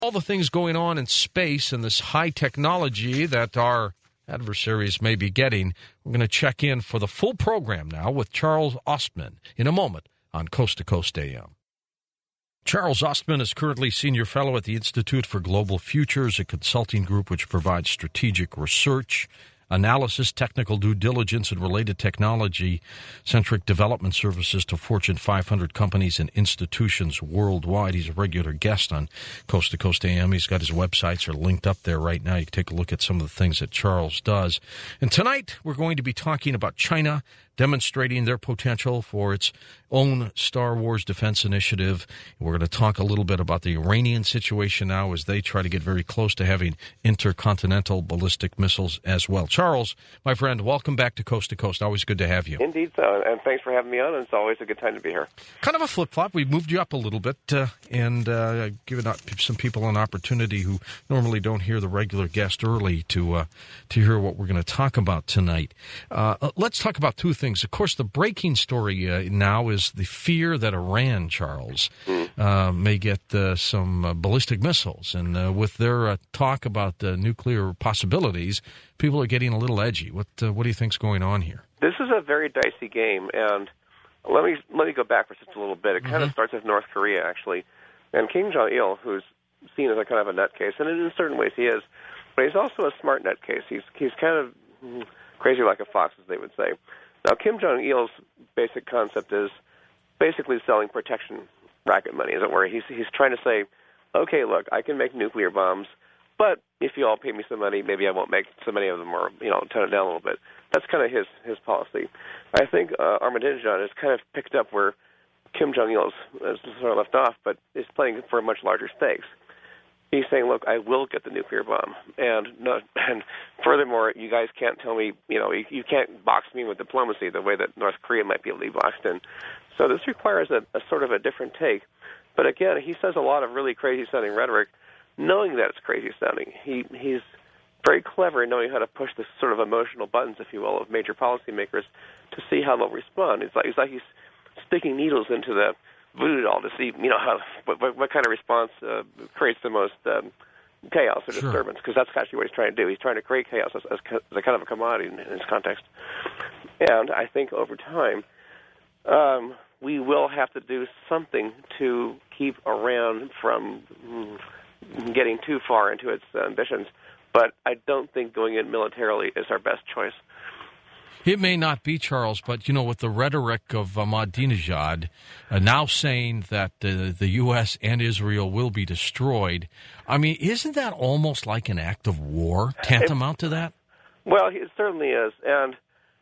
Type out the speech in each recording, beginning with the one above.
All the things going on in space and this high technology that our adversaries may be getting. We're going to check in for the full program now with Charles Ostman in a moment on Coast to Coast AM. Charles Ostman is currently Senior Fellow at the Institute for Global Futures, a consulting group which provides strategic research, analysis, technical due diligence, and related technology-centric development services to Fortune 500 companies and institutions worldwide. He's a regular guest on Coast to Coast AM. He's got his websites are linked up there right now. You can take a look at some of the things that Charles does. And tonight, we're going to be talking about China demonstrating their potential for its own Star Wars defense initiative. We're going to talk a little bit about the Iranian situation now as they try to get very close to having intercontinental ballistic missiles as well. Charles, my friend, welcome back to Coast. Always good to have you. Indeed so, and thanks for having me on. It's always a good time to be here. Kind of a flip-flop. We moved you up a little bit and given some people an opportunity who normally don't hear the regular guest early to hear what we're going to talk about tonight. Let's talk about two things. Of course, the breaking story now is the fear that Iran, Charles, may get some ballistic missiles. And with their talk about nuclear possibilities, people are getting a little edgy. What do you think's going on here? This is a very dicey game, and let me go back for just a little bit. It kind of starts with North Korea, actually. And Kim Jong-il, who's seen as a kind of a nutcase, and in certain ways he is, but he's also a smart nutcase. He's kind of crazy like a fox, as they would say. Now, Kim Jong-il's basic concept is basically selling protection racket money, as it were. He's trying to say, okay, look, I can make nuclear bombs, but if you all pay me some money, maybe I won't make so many of them, or tone it down a little bit. That's kind of his policy. I think Ahmadinejad has kind of picked up where Kim Jong-il is sort of left off, but is playing for much larger stakes. He's saying, look, I will get the nuclear bomb. And furthermore, you guys can't tell me, you can't box me with diplomacy the way that North Korea might be able to be boxed in. So this requires a sort of a different take. But again, he says a lot of really crazy-sounding rhetoric, knowing that it's crazy-sounding. He's very clever in knowing how to push the sort of emotional buttons, if you will, of major policymakers to see how they'll respond. It's like he's sticking needles into the voodoo doll to see, what kind of response creates the most chaos or disturbance, because that's actually what he's trying to do. He's trying to create chaos as a kind of a commodity in this context. And I think over time, we will have to do something to keep Iran from getting too far into its ambitions. But I don't think going in militarily is our best choice. It may not be, Charles, but, with the rhetoric of Ahmadinejad now saying that the U.S. and Israel will be destroyed, I mean, isn't that almost like an act of war, tantamount to that? Well, it certainly is. And,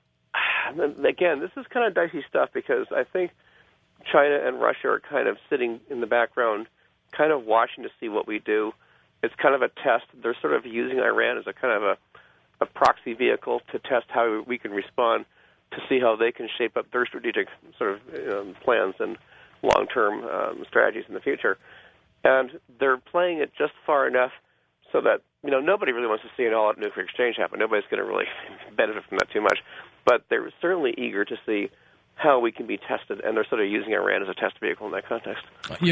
again, this is kind of dicey stuff because I think China and Russia are kind of sitting in the background, kind of watching to see what we do. It's kind of a test. They're sort of using Iran as a kind of a proxy vehicle to test how we can respond, to see how they can shape up their strategic sort of plans and long-term strategies in the future. And they're playing it just far enough so that, nobody really wants to see an all-out nuclear exchange happen. Nobody's going to really benefit from that too much. But they're certainly eager to see how we can be tested, and they're sort of using Iran as a test vehicle in that context.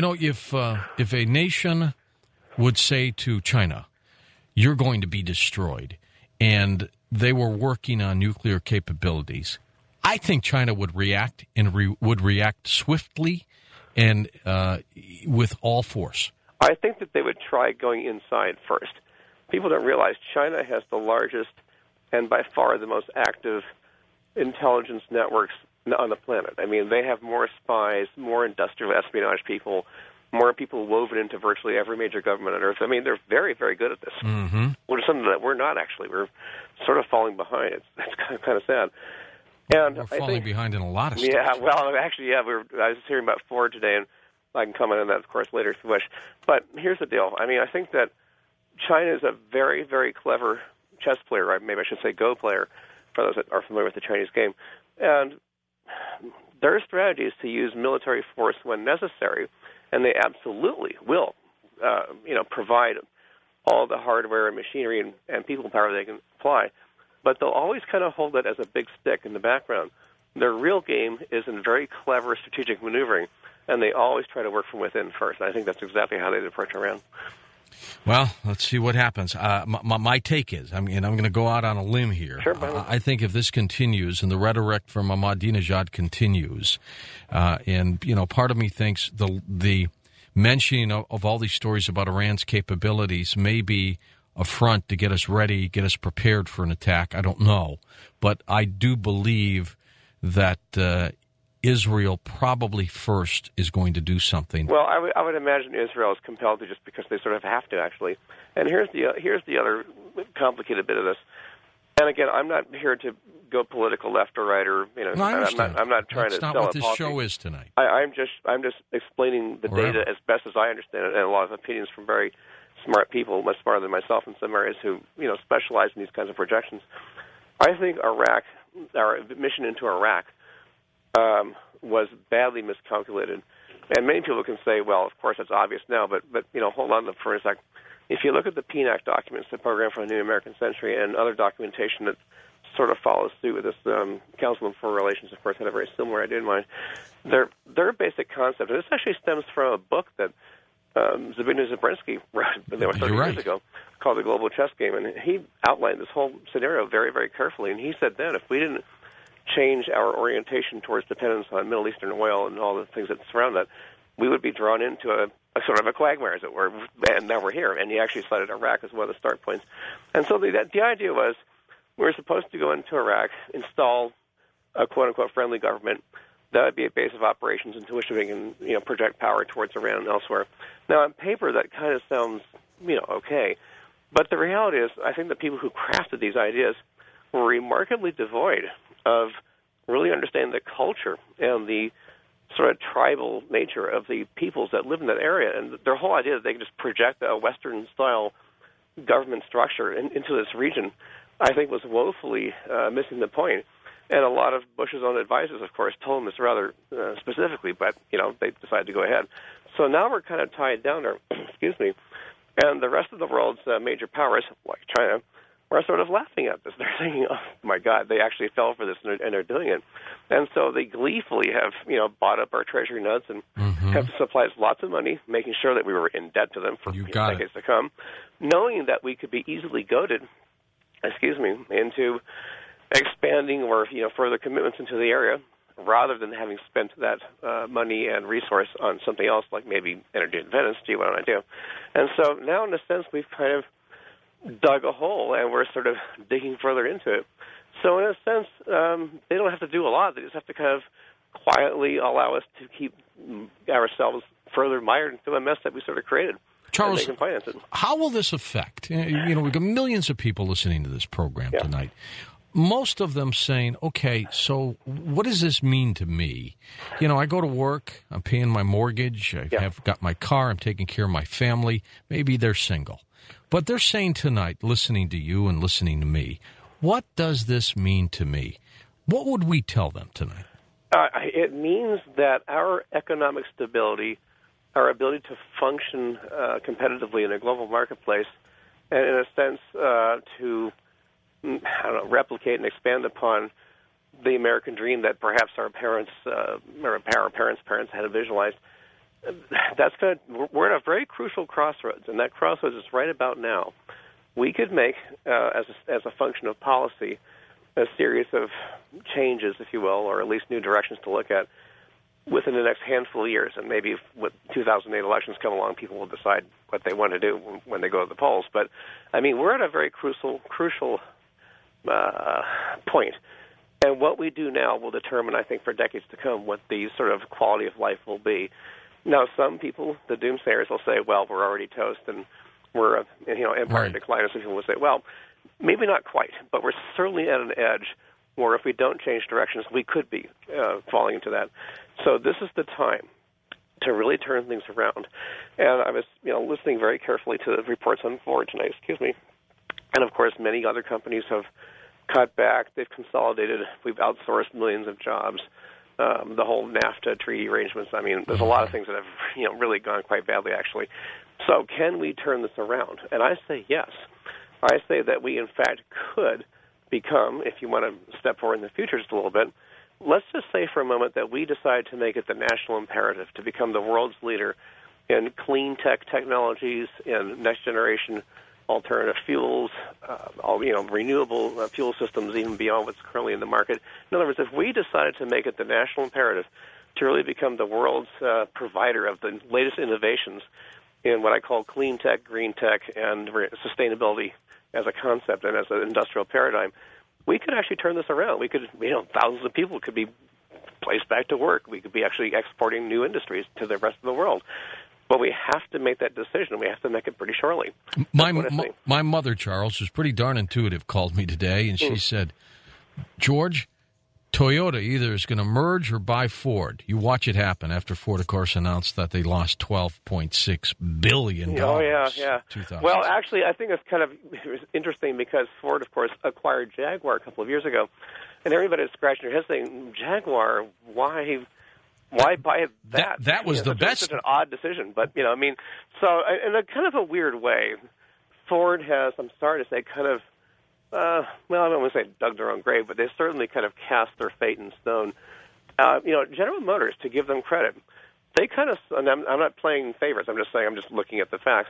If a nation would say to China, you're going to be destroyed, and they were working on nuclear capabilities, I think China would react and would react swiftly and with all force. I think that they would try going inside first. People don't realize China has the largest and by far the most active intelligence networks on the planet. I mean, they have more spies, more industrial espionage people, more people woven into virtually every major government on Earth. I mean, they're very, very good at this. Mm-hmm. Which is something that we're not, actually. We're sort of falling behind. It's kind of sad. And we're falling behind in a lot of stuff. Yeah, well, actually, I was hearing about Ford today, and I can comment on that, of course, later if you wish. But here's the deal. I mean, I think that China is a very, very clever chess player, or maybe I should say Go player, for those that are familiar with the Chinese game. And their strategy is to use military force when necessary, and they absolutely will, provide all the hardware and machinery and people power they can apply. But they'll always kind of hold it as a big stick in the background. Their real game is in very clever strategic maneuvering, and they always try to work from within first. I think that's exactly how they approach Iran. Well, let's see what happens. My take is, I'm going to go out on a limb here. Sure, I think if this continues and the rhetoric from Ahmadinejad continues, and part of me thinks the mentioning of all these stories about Iran's capabilities may be a front to get us ready, get us prepared for an attack. I don't know, but I do believe that Israel probably first is going to do something. Well, I would imagine Israel is compelled to, just because they sort of have to, actually. And here's the other complicated bit of this. And again, I'm not here to go political left or right, or No, I understand. I'm not trying That's to not sell what a this policy. show is tonight. I'm just explaining the data as best as I understand it, and a lot of opinions from very smart people, much smarter than myself in some areas, who specialize in these kinds of projections. I think our mission into Iraq was badly miscalculated. And many people can say, well, of course, that's obvious now, but hold on for a sec. If you look at the PNAC documents, the Program for the New American Century, and other documentation that sort of follows suit with this, Council on Foreign Relations, of course, had a very similar idea in mind. Their basic concept, and this actually stems from a book that Zbigniew Zabrzyński wrote 30 years ago, called The Global Chess Game, and he outlined this whole scenario very, very carefully. And he said then, if we didn't change our orientation towards dependence on Middle Eastern oil and all the things that surround that, we would be drawn into a sort of a quagmire, as it were, and now we're here. And he actually cited Iraq as one of the start points. And so the idea was we were supposed to go into Iraq, install a quote-unquote friendly government. That would be a base of operations into which we can project power towards Iran and elsewhere. Now, on paper, that kind of sounds okay. But the reality is, I think the people who crafted these ideas were remarkably devoid of really understanding the culture and the sort of tribal nature of the peoples that live in that area. And their whole idea that they can just project a Western-style government structure into this region, I think, was woefully missing the point. And a lot of Bush's own advisors, of course, told him this rather specifically, but, they decided to go ahead. So now we're kind of tied down there, and the rest of the world's major powers, like China, are sort of laughing at this. They're thinking, oh, my God, they actually fell for this, and they're doing it. And so they gleefully have, bought up our treasury notes and have supplied us lots of money, making sure that we were in debt to them for decades to come, knowing that we could be easily goaded, into expanding or further commitments into the area, rather than having spent that money and resource on something else, like maybe energy independence. Gee, what do I do? And so now, in a sense, we've kind of dug a hole, and we're sort of digging further into it. So in a sense, they don't have to do a lot. They just have to kind of quietly allow us to keep ourselves further mired into a mess that we sort of created. Charles, they can finance it. How will this affect? We've got millions of people listening to this program tonight. Most of them saying, okay, so what does this mean to me? I go to work, I'm paying my mortgage, I've got my car, I'm taking care of my family. Maybe they're single. But they're saying tonight, listening to you and listening to me, what does this mean to me? What would we tell them tonight? It means that our economic stability, our ability to function competitively in a global marketplace, and in a sense to replicate and expand upon the American dream that perhaps our parents or our parents' parents had visualized. We're at a very crucial crossroads, and that crossroads is right about now. We could make, as a function of policy, a series of changes, if you will, or at least new directions to look at within the next handful of years. And maybe when 2008 elections come along, people will decide what they want to do when they go to the polls. But, we're at a very crucial point. And what we do now will determine, I think, for decades to come, what the sort of quality of life will be. Now, some people, the doomsayers, will say, well, we're already toast and we're, empire decline. Some people will say, well, maybe not quite, but we're certainly at an edge where if we don't change directions, we could be falling into that. So this is the time to really turn things around. And I was, listening very carefully to the reports on Ford tonight, And, of course, many other companies have cut back. They've consolidated. We've outsourced millions of jobs. The whole NAFTA treaty arrangements. There's a lot of things that have, really gone quite badly, actually. So can we turn this around? And I say yes. I say that we, in fact, could become, if you want to step forward in the future just a little bit, let's just say for a moment that we decide to make it the national imperative to become the world's leader in clean tech technologies, in next generation alternative fuels, renewable fuel systems, even beyond what's currently in the market. In other words, if we decided to make it the national imperative to really become the world's provider of the latest innovations in what I call clean tech, green tech, and sustainability as a concept and as an industrial paradigm, we could actually turn this around. We could, thousands of people could be placed back to work. We could be actually exporting new industries to the rest of the world. But we have to make that decision. We have to make it pretty shortly. My mother, Charles, who's pretty darn intuitive, called me today, and she said, George, Toyota either is going to merge or buy Ford. You watch it happen after Ford, of course, announced that they lost $12.6 billion. Oh, yeah. Well, actually, I think it's kind of interesting because Ford, of course, acquired Jaguar a couple of years ago. And everybody was scratching their heads saying, Jaguar, why buy that? That was the best. Such an odd decision. But, so in a kind of a weird way, Ford has, I'm sorry to say, kind of, I don't want to say dug their own grave, but they certainly kind of cast their fate in stone. General Motors, to give them credit, they kind of, and I'm not playing favorites, I'm just looking at the facts.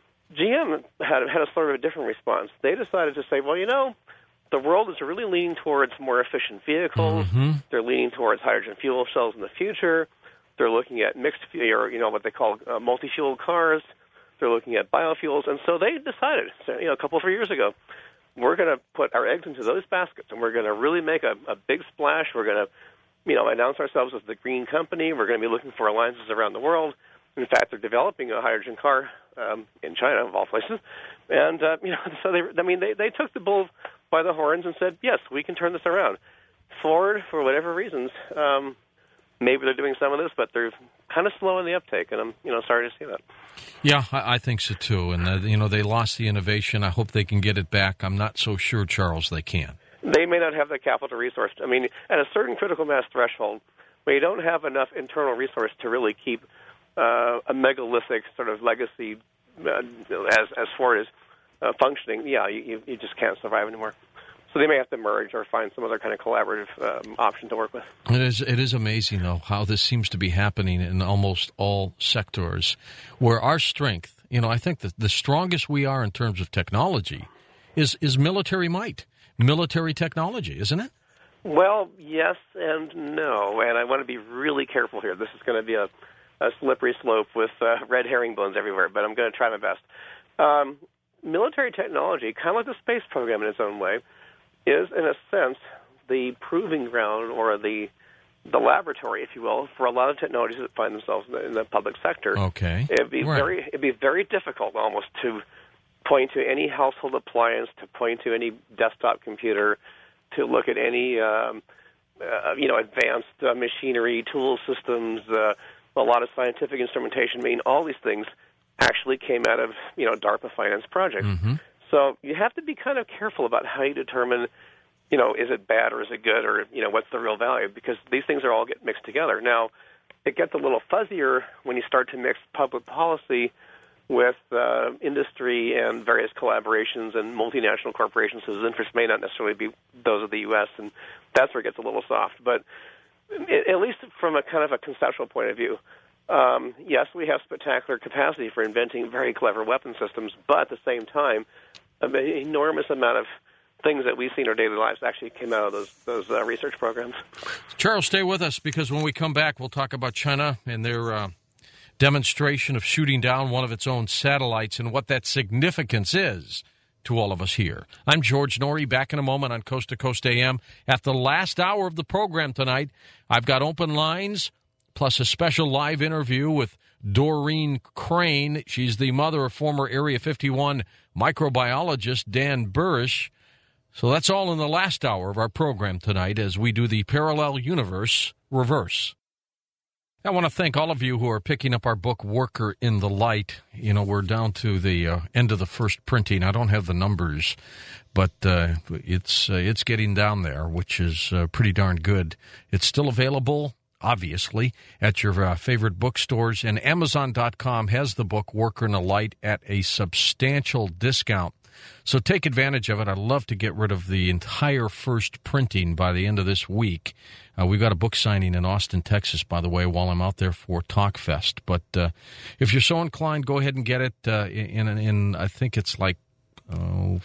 GM had a sort of a different response. They decided to say, the world is really leaning towards more efficient vehicles. Mm-hmm. They're leaning towards hydrogen fuel cells in the future. They're looking at mixed, or what they call multi-fuel cars. They're looking at biofuels. And so they decided, a couple of years ago, we're going to put our eggs into those baskets, and we're going to really make a big splash. We're going to, announce ourselves as the green company. We're going to be looking for alliances around the world. In fact, they're developing a hydrogen car in China, of all places. And, so they took the bull by the horns and said, yes, we can turn this around. Ford, for whatever reasons, maybe they're doing some of this, but they're kind of slow in the uptake, and I'm, sorry to see that. Yeah, I think so, too. And, they lost the innovation. I hope they can get it back. I'm not so sure, Charles, they can. They may not have the capital resource. At a certain critical mass threshold, where you don't have enough internal resource to really keep a megalithic sort of legacy as Ford is functioning, you just can't survive anymore. So they may have to merge or find some other kind of collaborative option to work with. It is amazing, though, how this seems to be happening in almost all sectors, where our strength, I think that the strongest we are in terms of technology is military might, military technology, isn't it? Well, yes and no, and I want to be really careful here. This is going to be a slippery slope with red herringbones everywhere, but I'm going to try my best. Military technology, kind of like the space program in its own way, is, in a sense, the proving ground or the laboratory, if you will, for a lot of technologies that find themselves in the public sector. Okay. It'd be very difficult almost to point to any household appliance, to point to any desktop computer, to look at any advanced machinery, tool systems, a lot of scientific instrumentation. All these things actually came out of DARPA finance projects. Mm-hmm. So you have to be kind of careful about how you determine, is it bad or is it good, or what's the real value, because these things are all get mixed together. Now, it gets a little fuzzier when you start to mix public policy with industry and various collaborations and multinational corporations whose interests may not necessarily be those of the U.S., and that's where it gets a little soft. But at least from a kind of a conceptual point of view, yes, we have spectacular capacity for inventing very clever weapon systems, but at the same time, an enormous amount of things that we see in our daily lives actually came out of those research programs. Charles, stay with us, because when we come back, we'll talk about China and their demonstration of shooting down one of its own satellites and what that significance is to all of us here. I'm George Noory, back in a moment on Coast to Coast AM. At the last hour of the program tonight, I've got open lines, plus a special live interview with Doreen Crane. She's the mother of former Area 51 microbiologist Dan Burish. So that's all in the last hour of our program tonight as we do the Parallel Universe Reverse. I want to thank all of you who are picking up our book, Worker in the Light. We're down to the end of the first printing. I don't have the numbers, but it's getting down there, which is pretty darn good. It's still available, obviously, at your favorite bookstores, and Amazon.com has the book Worker in the Light at a substantial discount. So take advantage of it. I'd love to get rid of the entire first printing by the end of this week. We've got a book signing in Austin, Texas, by the way, while I'm out there for TalkFest. But if you're so inclined, go ahead and get it in I think it's like 40%,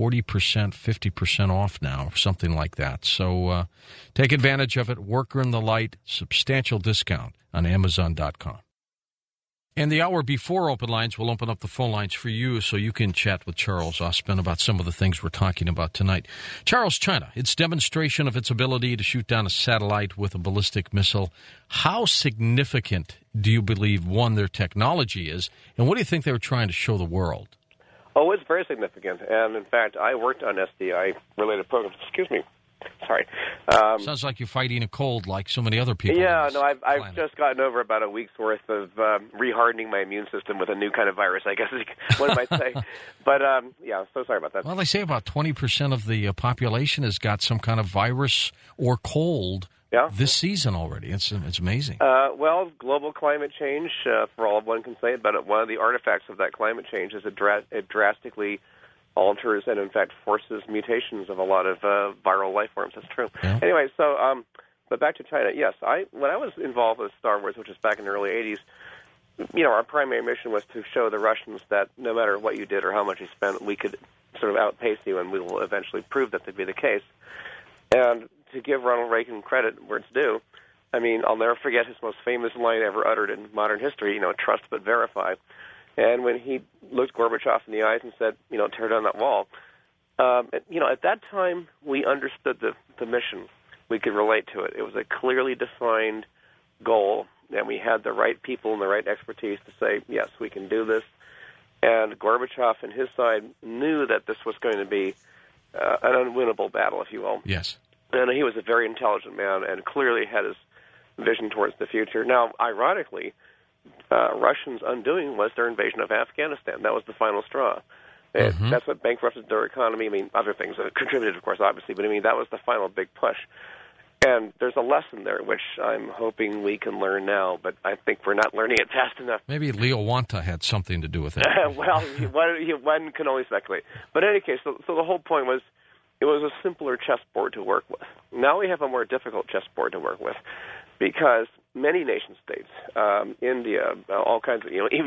50% off now, or something like that. So take advantage of it. Worker in the Light, substantial discount on Amazon.com. And the hour before open lines, we'll open up the phone lines for you so you can chat with Charles Ostman about some of the things we're talking about tonight. Charles, China, its demonstration of its ability to shoot down a satellite with a ballistic missile. How significant do you believe, one, their technology is, and what do you think they were trying to show the world? Oh, it's very significant. And, in fact, I worked on SDI-related programs. Excuse me. Sorry. Sounds like you're fighting a cold like so many other people. Yeah, no, I've just gotten over about a week's worth of rehardening my immune system with a new kind of virus, I guess one might say. But, yeah, so sorry about that. Well, they say about 20% of the population has got some kind of virus or cold this season already. It's amazing. Well, global climate change, for all one can say, but one of the artifacts of that climate change is it drastically alters and, in fact, forces mutations of a lot of viral life forms. That's true. Yeah. Anyway, so, but back to China. Yes, when I was involved with Star Wars, which was back in the early 80s, our primary mission was to show the Russians that no matter what you did or how much you spent, we could sort of outpace you, and we will eventually prove that to be the case. And to give Ronald Reagan credit where it's due, I mean, I'll never forget his most famous line ever uttered in modern history, trust but verify. And when he looked Gorbachev in the eyes and said, tear down that wall, at that time we understood the mission. We could relate to it. It was a clearly defined goal, and we had the right people and the right expertise to say, yes, we can do this. And Gorbachev and his side knew that this was going to be an unwinnable battle, if you will. Yes. And he was a very intelligent man and clearly had his vision towards the future. Now, ironically, Russians' undoing was their invasion of Afghanistan. That was the final straw. Mm-hmm. That's what bankrupted their economy. I mean, other things that contributed, of course, obviously, but I mean, that was the final big push. And there's a lesson there, which I'm hoping we can learn now, but I think we're not learning it fast enough. Maybe Leo Wanta had something to do with it. Well, one can only speculate. But in any case, so the whole point was, it was a simpler chessboard to work with. Now we have a more difficult chessboard to work with, because many nation states, India, all kinds of, even